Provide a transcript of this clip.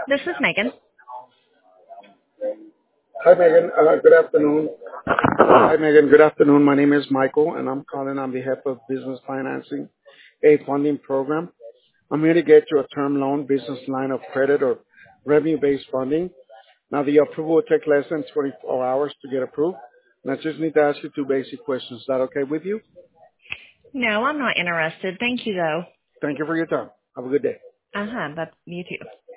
This is Megan. Hi, Megan. Good afternoon. Hi, Megan. Good afternoon. My name is Michael, and I'm calling on behalf of Business Financing, a funding program. I'm here to get you a term loan, business line of credit, or revenue-based funding. Now, the approval will take less than 24 hours to get approved. And I just need to ask you two basic questions. Is that okay with you? No, I'm not interested. Thank you, though. Thank you for your time. Have a good day. But you too.